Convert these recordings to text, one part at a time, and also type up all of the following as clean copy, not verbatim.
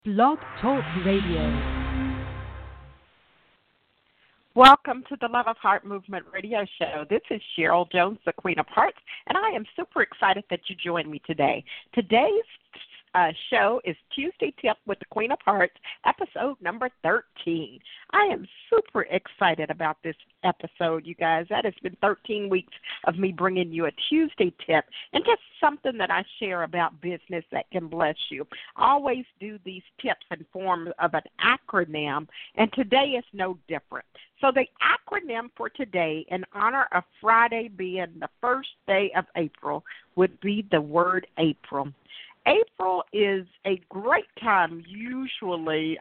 Blog Talk Radio. Welcome to the Love of Heart Movement Radio Show. This is Cheryl Jones, the Queen of Hearts, and I am super excited that you joined me today. Today's show is Tuesday Tip with the Queen of Hearts, episode number 13. I am super excited about this episode, you guys. That has been 13 weeks of me bringing you a Tuesday tip and just something that I share about business that can bless you. I always do these tips in form of an acronym, and today is no different. So the acronym for today, in honor of Friday being the first day of April, would be the word April. April is a great time usually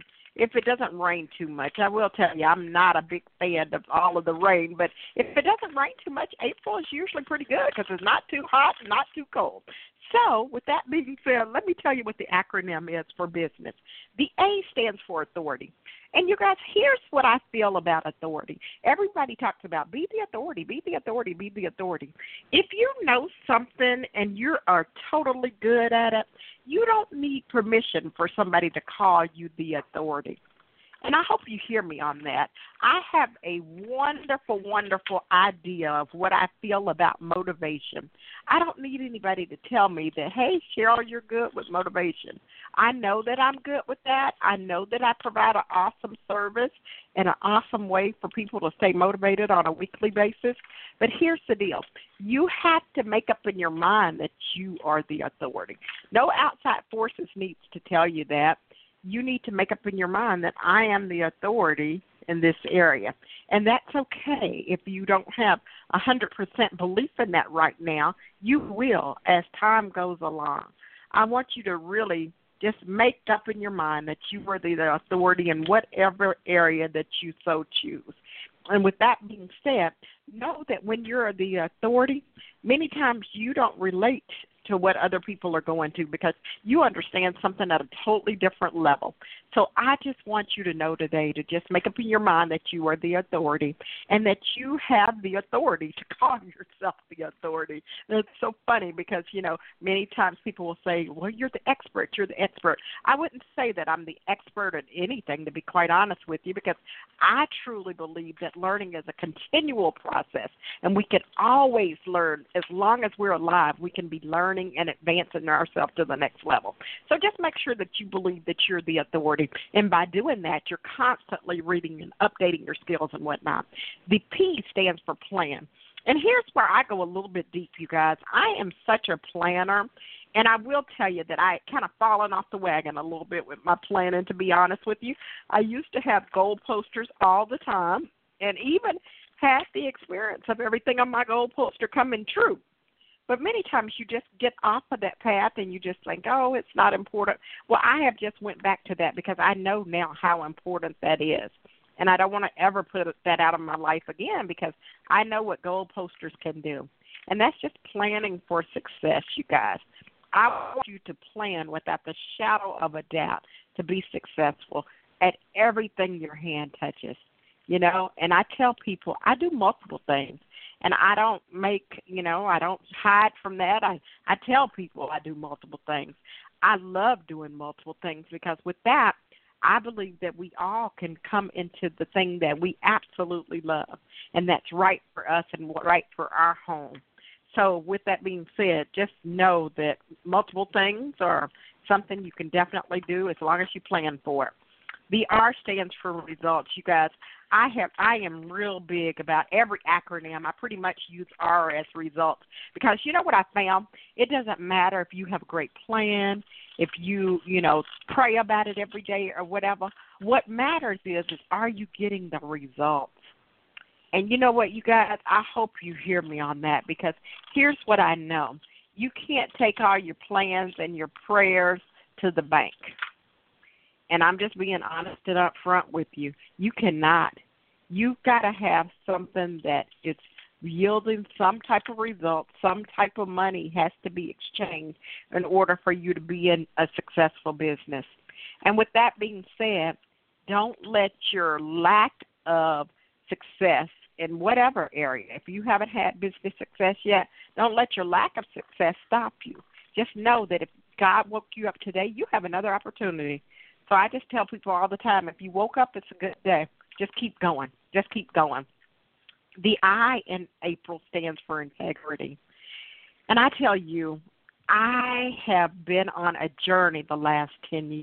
if it doesn't rain too much. I will tell you, I'm not a big fan of all of the rain, but if it doesn't rain too much, April is usually pretty good because it's not too hot, not too cold. So with that being said, let me tell you what the acronym is for business. The A stands for authority. And you guys, here's what I feel about authority. Everybody talks about be the authority, be the authority, be the authority. If you know something and you are totally good at it, you don't need permission for somebody to call you the authority. And I hope you hear me on that. I have a wonderful, wonderful idea of what I feel about motivation. I don't need anybody to tell me that, hey, Cheryl, you're good with motivation. I know that I'm good with that. I know that I provide an awesome service and an awesome way for people to stay motivated on a weekly basis. But here's the deal. You have to make up in your mind that you are the authority. No outside forces needs to tell you that. You need to make up in your mind that I am the authority in this area. And that's okay if you don't have 100% belief in that right now. You will as time goes along. I want you to really just make up in your mind that you are the authority in whatever area that you so choose. And with that being said, know that when you're the authority, many times you don't relate to what other people are going to because you understand something at a totally different level. So I just want you to know today to just make up in your mind that you are the authority and that you have the authority to call yourself the authority. And it's so funny because, you know, many times people will say, well, you're the expert, you're the expert. I wouldn't say that I'm the expert at anything, to be quite honest with you, because I truly believe that learning is a continual process and we can always learn. As long as we're alive, we can be learning and advancing ourselves to the next level. So just make sure that you believe that you're the authority. And by doing that, you're constantly reading and updating your skills and whatnot. The P stands for plan. And here's where I go a little bit deep, you guys. I am such a planner, and I will tell you that I kind of fallen off the wagon a little bit with my planning, to be honest with you. I used to have goal posters all the time and even had the experience of everything on my goal poster coming true. But many times you just get off of that path and you just think, oh, it's not important. Well, I have just went back to that because I know now how important that is. And I don't want to ever put that out of my life again because I know what goal posters can do. And that's just planning for success, you guys. I want you to plan without the shadow of a doubt to be successful at everything your hand touches. You know, and I tell people I do multiple things. And I don't I don't hide from that. I tell people I do multiple things. I love doing multiple things because with that, I believe that we all can come into the thing that we absolutely love, and that's right for us and right for our home. So with that being said, just know that multiple things are something you can definitely do as long as you plan for it. The R stands for results, you guys. I am real big about every acronym. I pretty much use R as results because you know what I found? It doesn't matter if you have a great plan, if you pray about it every day or whatever. What matters is are you getting the results? And you know what, you guys? I hope you hear me on that because here's what I know. You can't take all your plans and your prayers to the bank. And I'm just being honest and upfront with you. You cannot. You've got to have something that is yielding some type of result, some type of money has to be exchanged in order for you to be in a successful business. And with that being said, don't let your lack of success in whatever area, if you haven't had business success yet, don't let your lack of success stop you. Just know that God woke you up today, you have another opportunity. So I just tell people all the time, if you woke up, it's a good day. Just keep going. Just keep going. The I in April stands for integrity. And I tell you, I have been on a journey the last 10